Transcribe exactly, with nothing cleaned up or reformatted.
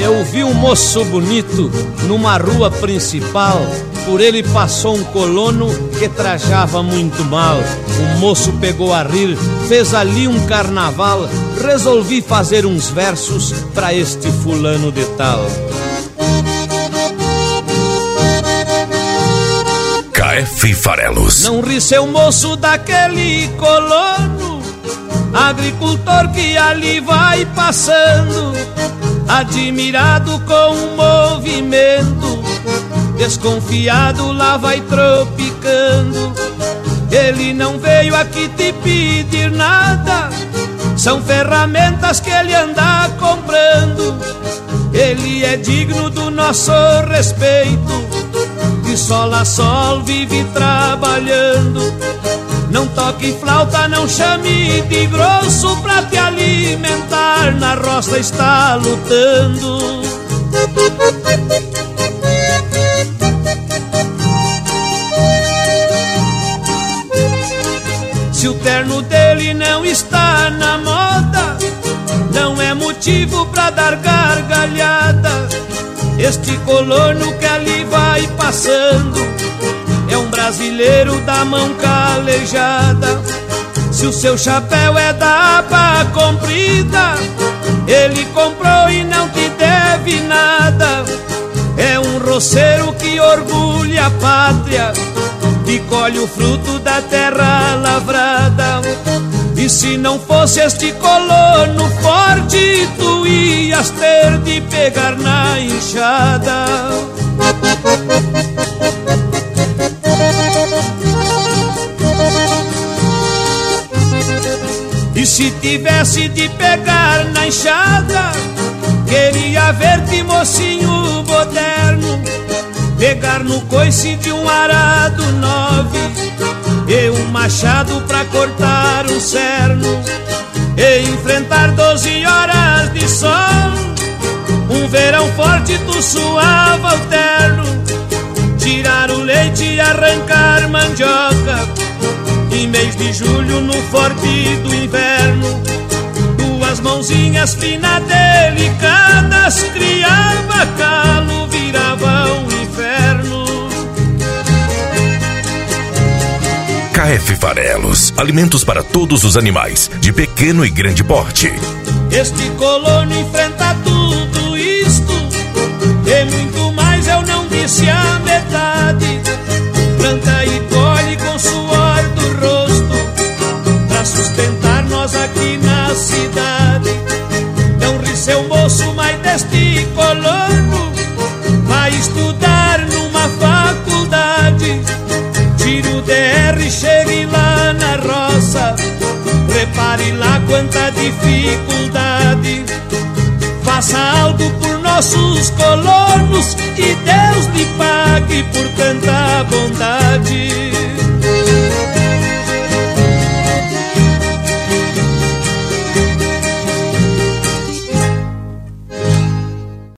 Eu vi um moço bonito numa rua principal. Por ele passou um colono que trajava muito mal. O moço pegou a rir, fez ali um carnaval. Resolvi fazer uns versos pra este fulano de tal. K F Farelos. Não ri, seu moço, daquele colono, agricultor que ali vai passando, admirado com o movimento, desconfiado lá vai tropicando. Ele não veio aqui te pedir nada, são ferramentas que ele anda comprando. Ele é digno do nosso respeito, de sol a sol vive trabalhando. Não toque flauta, não chame de grosso, pra te alimentar na roça está lutando. Se o terno dele não está na moda, não é motivo pra dar gargalhada. Este colono que ali vai passando é um brasileiro da mão calejada. Se o seu chapéu é da aba comprida, ele comprou e não te deve nada. É um roceiro que orgulha a pátria e colhe o fruto da terra lavrada. E se não fosse este colono forte, tu ias ter de pegar na enxada. E se tivesse de pegar na enxada, queria ver-te, mocinho moderno, pegar no coice de um arado nove e um machado pra cortar um cerno, e enfrentar doze horas de sol. Um verão forte tu suava o terno, tirar o leite e arrancar mandioca. Em mês de julho, no forte do inverno, duas mãozinhas finas delicadas, criava calo, virava um inferno. K F Farelos, alimentos para todos os animais, de pequeno e grande porte. Este colono enfrenta tudo isto e muito mais, eu não disse a metade. Planta e colhe com suor do rosto pra sustentar nós aqui na cidade. Não ri, seu moço, mas deste colono vai estudar numa faculdade. Tire o D R, chegue lá na roça, repare lá quanta dificuldade. Faça algo por nossos colonos e Deus lhe pague por tanta bondade.